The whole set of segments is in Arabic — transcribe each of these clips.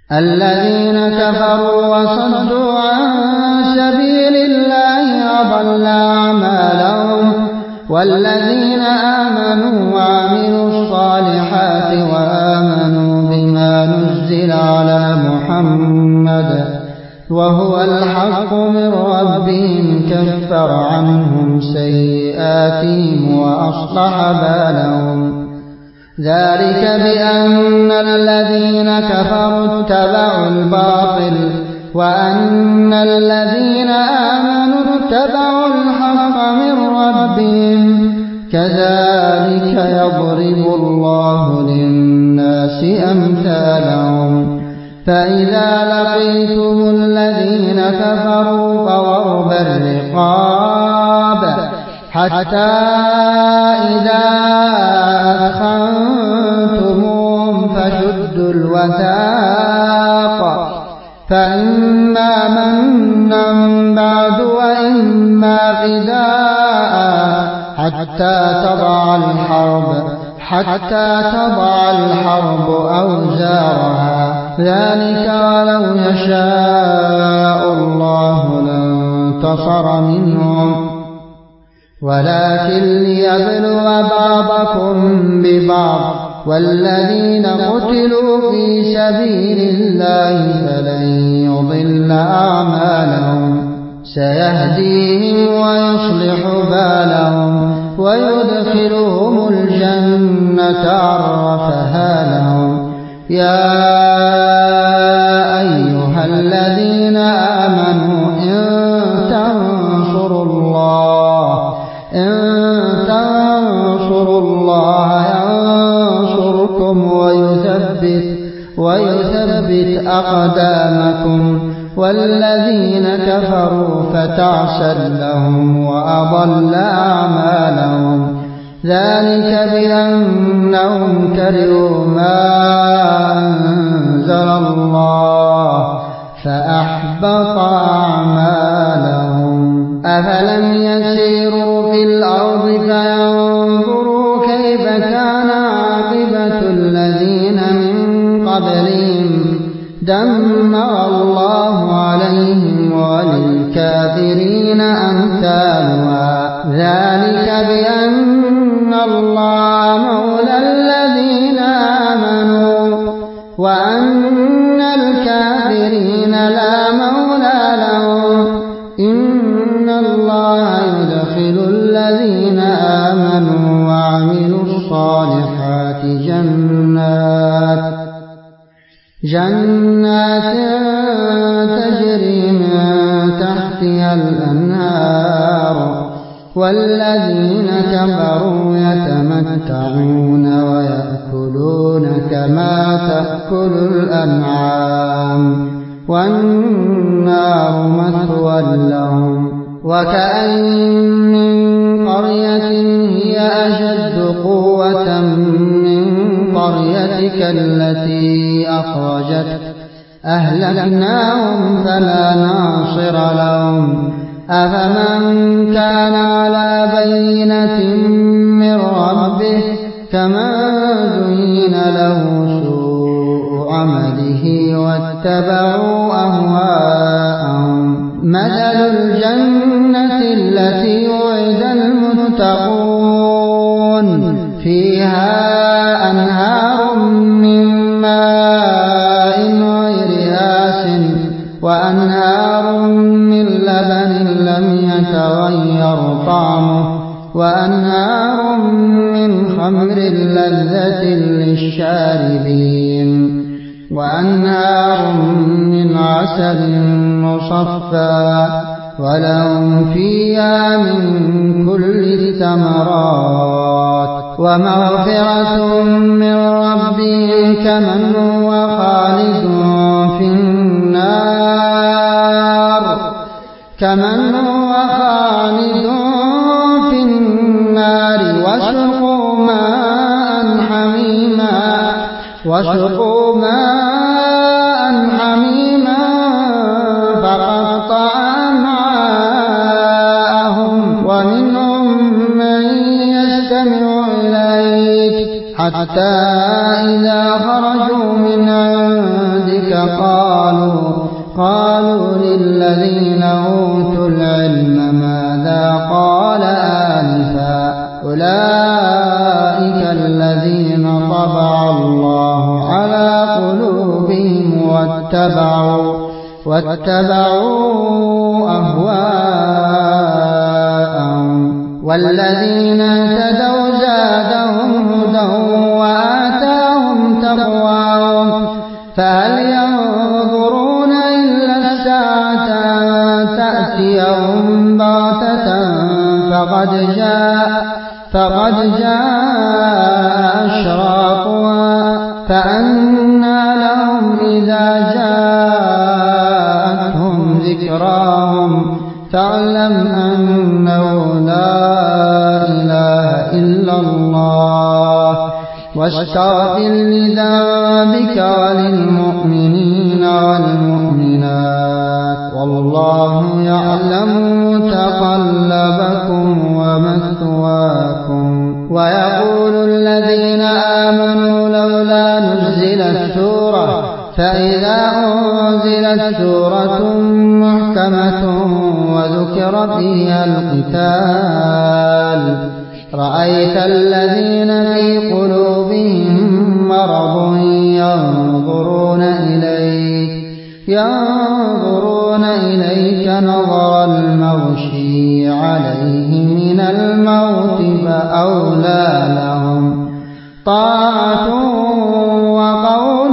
الذين كفروا وصدوا عن سبيل الله أضل أعمالهم والذين آمنوا وعملوا الصالحات وآمنوا بما نزل على محمد وهو الحق من ربهم كفر عنهم سيئاتهم وأصلح بالهم ذلك بأن الذين كفروا اتبعوا الباطل وأن الذين آمنوا اتبعوا الحق من ربهم كذلك يضرب الله للناس أمثالهم فإذا لقيتم الذين كفروا فضرب الرقاب حتى إذا أثخنتموهم فشدوا الوثاق فإما منا بعد وإما فداء حتى تضع الحرب أوزارها ذلك ولو يشاء الله لانتصر منهم ولكن ليبلو بعضكم ببعض والذين قتلوا في سبيل الله فلن يضل أعمالهم سيهديهم ويصلح بالهم ويدخلهم الجنة عرفها لهم يا أيها الذين آمنوا إن تنصروا الله ينصركم ويثبت أقدامكم والذين كفروا فتعسا لهم وأضل أعمالهم ذلك بأنهم كرهوا ما أنزل الله فأحبط أعمالهم أفلم يسيروا في الأرض فينظروا كيف كان عاقبة الذين من قبلهم دمر الله عليهم وللكافرين أمثالها ذلك بأن الله مولى الذين آمنوا وأن الكافرين لا مولى لهم إن الله يدخل الذين آمنوا وعملوا الصالحات جنات تجري من تحتها الأنهار والذين كفروا يتمتعون ويأكلون كما تأكل الأنعام والنار مثوى لهم وكأين من قرية هي أشد قوة من قريتك التي أخرجت أهلكناهم فلا ناصر لهم أفمن كان على بينة من ربه كمن زين له سوء عمله واتبعوا أهواءهم مثل الجنة التي وعد المتقون فيها أنهار من ماء غير آسن وأنهار من لبن لم يتغير طعمه وأنهار من خمر لذة للشاربين وأنهار من عسل مصفى ولهم فيها من كل الثمرات ومغفرة من ربهم كمن هو خالد في النار وسقوا ماء حميما فقطع أمعاءهم ومنهم من يستمع إليك حتى إذا خرجوا من عندك ذلك قالوا للذين أوتوا العلم ماذا قال آنفا أولئك الذين طبع الله على قلوبهم واتبعوا أهواءهم والذين اهتدوا زادهم هدى وآتاهم تقواهم فهل ينظرون إلا الساعة أن تأتيهم بغتة فقد جاء أشراطها فأنى لهم إذا جاءتهم ذكراهم فاعلم أنه لا إله إلا الله واستغفر لذنبك وللمؤمنين والمؤمنات والله يعلم متقلبكم ومثواكم. ويقول الذين آمنوا لولا نزلت سورة فإذا أنزلت سورة محكمة وذكر فيها القتال رأيت الذين في قلوبهم مرض ينظرون إليك نظر المغشي عليه من الموت فأولى لهم طاعة وقول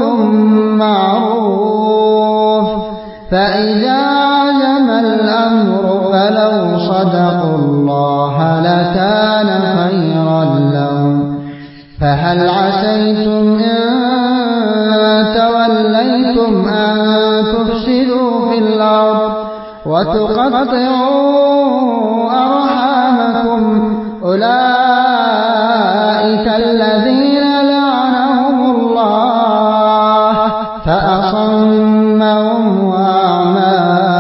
معروف فإذا عزم الأمر فلو صدقوا الله لكان خيرا لهم. فهل عسيتم إن توليتم أن تفسدوا في الأرض وتقطعوا أرحامكم أولئك الذين لعنهم الله فأصمهم وأعمى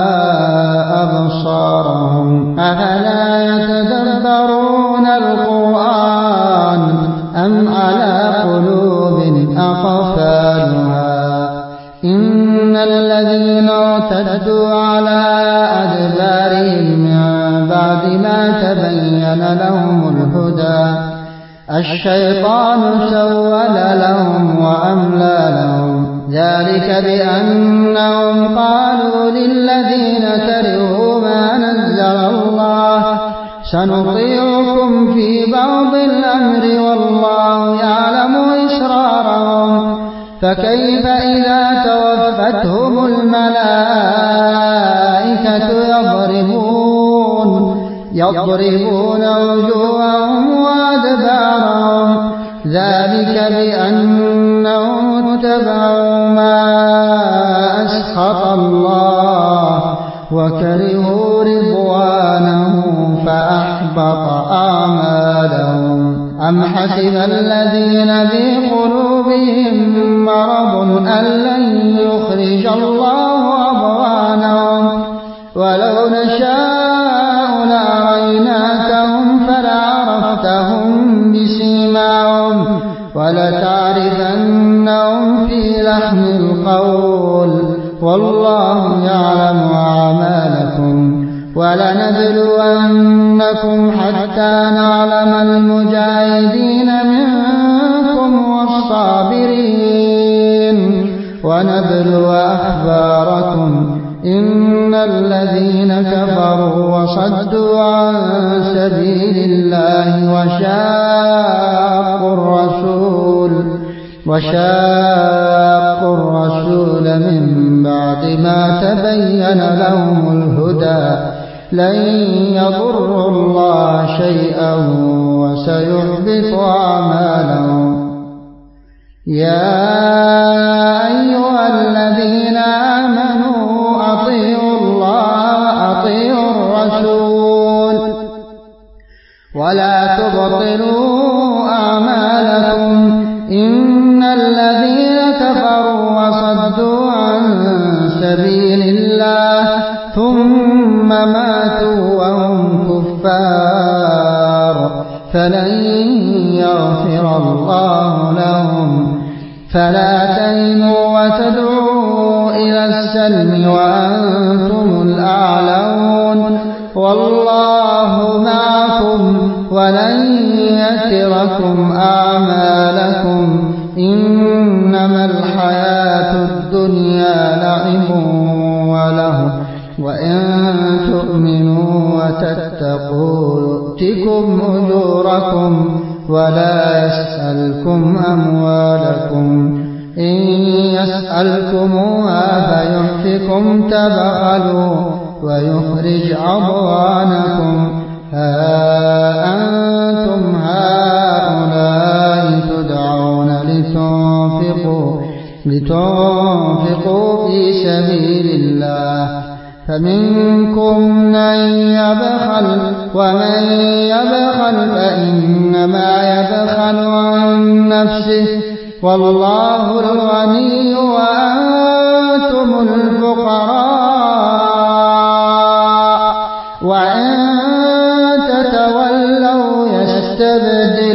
أبصارهم أفلا يتدبرون القرآن أم على قلوب أقفالها. إن الذين ارتدوا على أدبارهم من بعد ما تبين لهم الهدى الشيطان سول لهم وأملى لهم ذلك بأنهم قالوا للذين كرهوا ما نزل الله سنطيعكم في بعض الأمر والله يعلم إسرارهم فكيف إذا توفتهم الملائكة يضربون وجوههم وأدبارهم ذلك بأنهم اتبعوا ما أسخط الله وكرهوا رضوانه فأحبط أعمالهم. أم حسب الذين في قلوبهم مرض أن لن يخرج الله أضغانهم ولو نشاء لأريناكهم فلعرفتهم بسيماهم ولتعرفنهم في لحن القول والله يعلم أعمالكم. ولنبلونكم حتى نعلم المجاهدين منكم والصابرين ونبلو أخباركم. إن الذين كفروا وصدوا عن سبيل الله وشاقوا الرسول من بعد ما تبين لهم الهدى لن يضروا الله شيئا وسيحبط أعمالهم. يا أيها الذين آمنوا أطيعوا الله وأطيعوا الرسول ولا تبطلوا أعمالكم. إن الذين كفروا وصدوا عن سبيل الله ثم ماتوا وهم كفار فلن يغفر الله لهم. فلا تهنوا وتدعوا إلى السلم وأنتم الأعلون والله معكم ولن يتركم أعمالكم إنما الحياة الدنيا لعب وله وإن تؤمنوا وتتقوا يؤتكم أجوركم ولا يسألكم أموالكم إن يسألكموها فيحفكم تبخلوا ويخرج أضغانكم ها أنتم هؤلاء تدعون لتنفقوا في سبيل الله فمنكم من يبخل ومن يبخل فإنما يبخل عن نفسه والله الغني وأنتم الفقراء وإن تتولوا يستبدل